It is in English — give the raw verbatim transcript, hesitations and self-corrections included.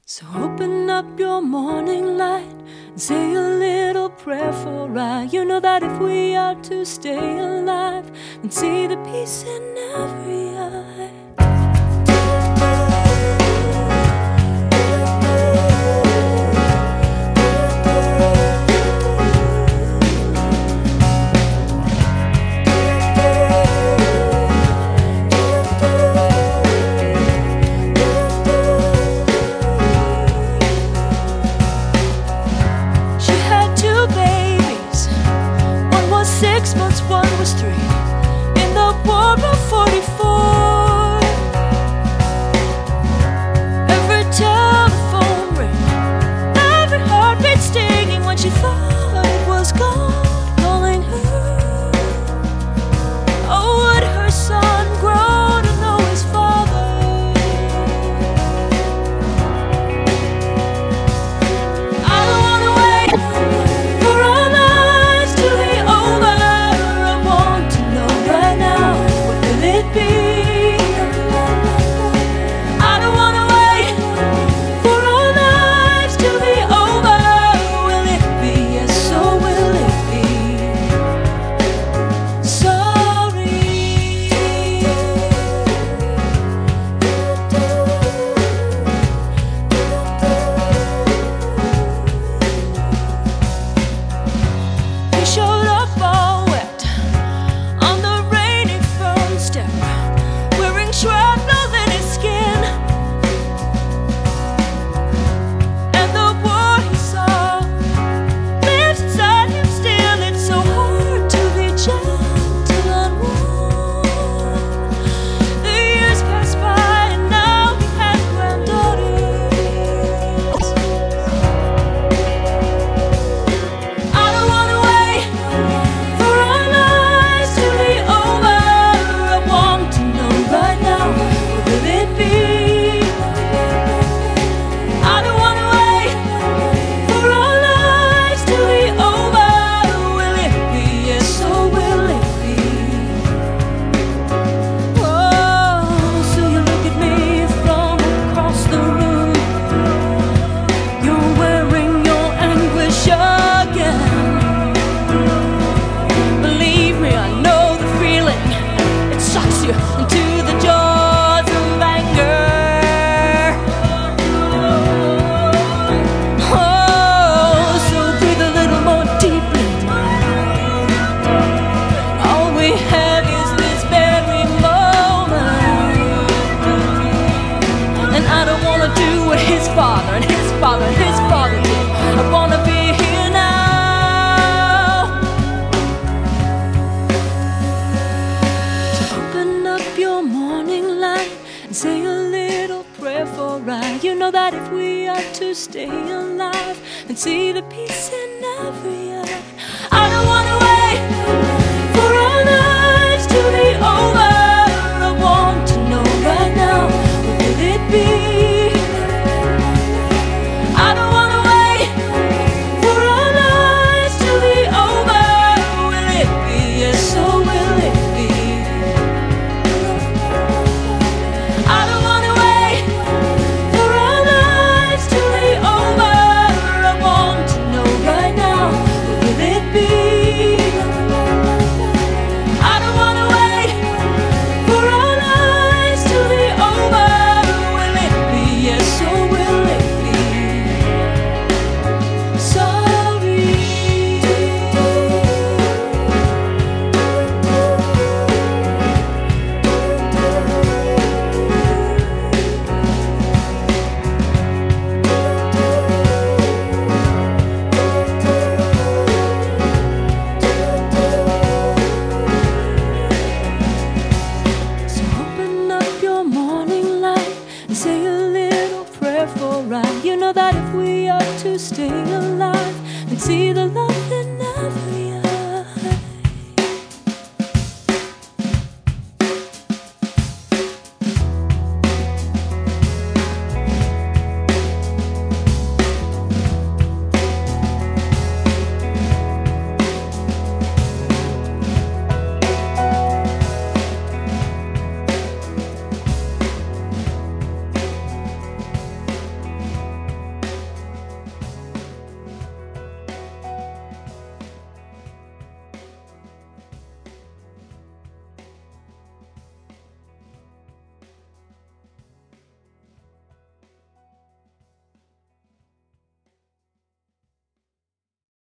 So open up your morning light and say a little prayer for I. You know that if we are to stay alive and see the peace in every eye. Six months, one was three. In the war of forty-four, every telephone ring, every heartbeat stinging when she thought it was God calling her. Oh, would her son grow to know his father? I don't wanna wait for our lives to be over. Showed up all wet on the rainy front step, wearing shrapnel in his skin, and the war he saw lives inside him still. It's so hard to be gentle and warm. The years pass by and now he has granddaughters. I don't wanna wait for our lives to be over. I want to know right now, what will it be? I don't wanna wait for our lives to be over. Will it be? Yes, or will it be? Oh, so you look at me from across the room. You're wearing your anguish again. Believe me, I know the feeling. It sucks you into the jaws of anger. Oh, so breathe a little more deeply. All we have is this very moment, and I don't wanna do what his father and his father and his father did. I wanna be here now. Open up your morning light and say a little prayer for I. You know that if we are to stay alive and see the peace in every eye. I don't wanna wait for our lives to be over. I want to know right now, what will it be? I don't wanna wait for our lives to be over. Will it be? Yes, or will it be? I don't wanna wait for our lives to be over. I want to know right now, what will it be? I don't wanna wait for our lives to be over. Will it be? Yes, or will it be? Sorry. So open up your morning light and say a little prayer for I. You know that if we are to stay alive and see the love in every